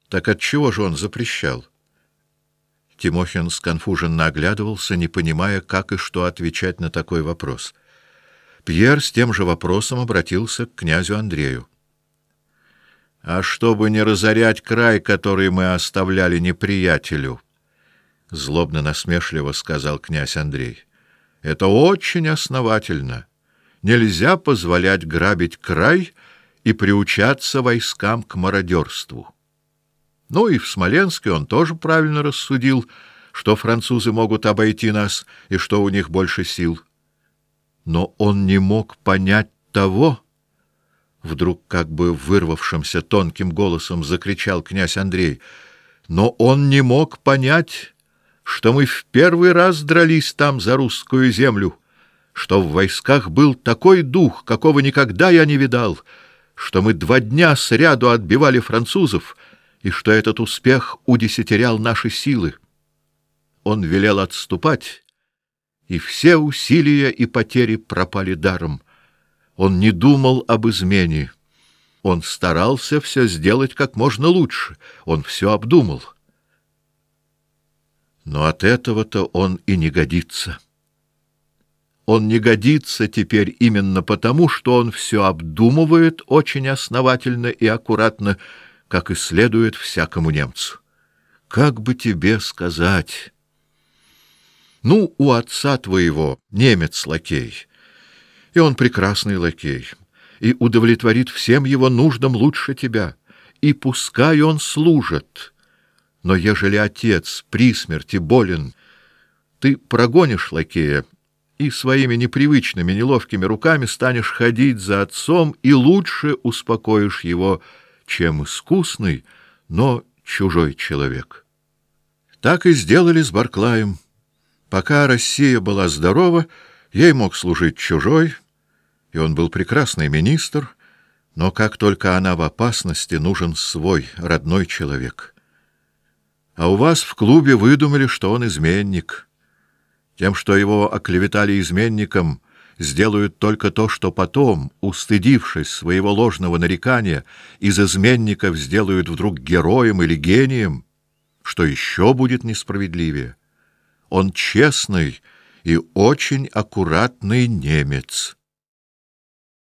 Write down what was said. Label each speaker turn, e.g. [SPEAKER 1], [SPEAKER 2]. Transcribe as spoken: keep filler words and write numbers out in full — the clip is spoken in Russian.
[SPEAKER 1] Так отчего же он запрещал? Тимохин сконфуженно оглядывался, не понимая, как и что отвечать на такой вопрос. Пьер с тем же вопросом обратился к князю Андрею. А чтобы не разорять край, который мы оставляли неприятелю, злобно насмешливо сказал князь Андрей. Это очень основательно. Нельзя позволять грабить край и приучаться войскам к мародерству. Ну и в Смоленске он тоже правильно рассудил, что французы могут обойти нас и что у них больше сил. Но он не мог понять того, вдруг как бы вырвавшимся тонким голосом закричал князь Андрей. Но он не мог понять, что мы в первый раз дрались там за русскую землю, что в войсках был такой дух, какого никогда я не видал, что мы два дня сряду отбивали французов, и что этот успех удесятерял наши силы. Он велел отступать, и все усилия и потери пропали даром. Он не думал об измене. Он старался все сделать как можно лучше. Он все обдумал. Но от этого-то он и не годится. Он не годится теперь именно потому, что он все обдумывает очень основательно и аккуратно, как и следует всякому немцу. Как бы тебе сказать? Ну, у отца твоего немец-лакей, и он прекрасный лакей, и удовлетворит всем его нуждам лучше тебя, и пускай он служит. Но ежели отец при смерти болен, ты прогонишь лакея и своими непривычными, неловкими руками станешь ходить за отцом и лучше успокоишь его, чем искусный, но чужой человек. Так и сделали с Барклаем. Пока Россия была здорова, ей мог служить чужой, и он был прекрасный министр, но как только она в опасности, нужен свой, родной человек. А у вас в клубе выдумали, что он изменник. Тем, что его оклеветали изменником, сделают только то, что потом, устыдившись своего ложного нарекания, из изменников сделают вдруг героем или гением, что еще будет несправедливее. Он честный и очень аккуратный немец.